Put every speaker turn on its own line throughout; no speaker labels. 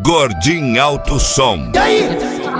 Gordinho Alto Som.
E aí?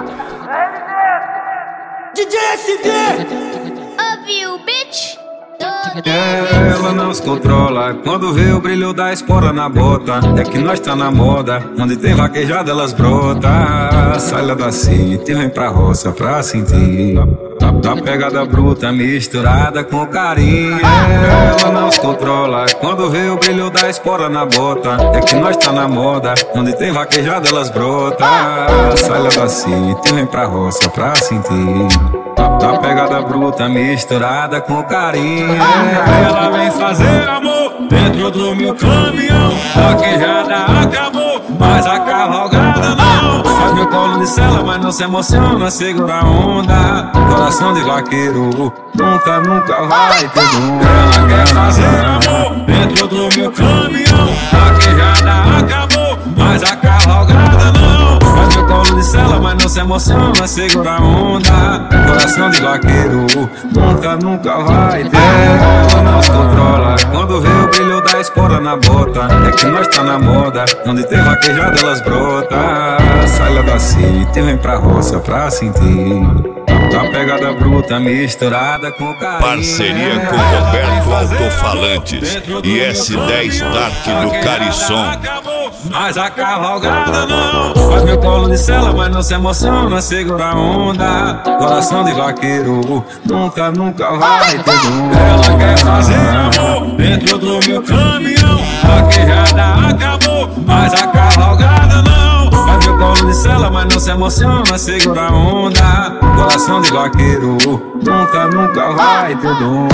DJ SD!
Ouviu, bitch?
Ela não se controla quando vê o brilho da espora na bota. É que nós tá na moda, onde tem vaquejada elas brota. Sai lá da city, vem pra roça pra sentir da pegada bruta misturada com carinho. Ela não se controla quando vê o brilho da espora na bota. É que nós tá na moda, onde tem vaquejada elas brota. Sai lá da city, vem pra roça pra sentir da pegada bruta misturada com carinho. Ela vem fazer amor dentro do meu caminhão. Vaquejada acabou, mas a cavalgada não. Faz meu colo de cela, mas não se emociona, segura a onda. Coração de vaqueiro nunca vai ter dor. Ela quer fazer amor dentro do meu caminhão. Vaquejada acabou, mas a cavalgada não. Faz meu colo de cela, mas não se emociona, segura a onda. Coração de vaqueiro nunca vai ter. Ela não se controla quando vê o brilho da espora na bota. É que nós tá na moda, onde tem vaquejada elas brota. Sai lá da city, vem pra roça pra sentir da pegada bruta misturada com carinho.
Parceria com Roberto Altofalantes e S10 Dark do Carisson.
Mas a cavalgada não. Faz meu colo de cela, mas não se emociona, segura a onda. Coração de vaqueiro nunca vai ter dor. Ela quer fazer amor dentro do meu caminhão. Vaquejada acabou, mas a cavalgada não. Faz meu colo de cela, mas não se emociona, segura a onda. Coração de vaqueiro nunca vai ter dor.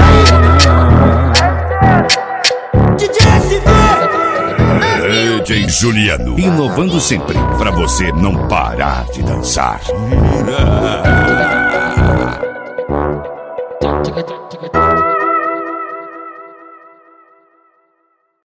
DJ SD!
DJ Juliano, inovando sempre pra você não parar de dançar.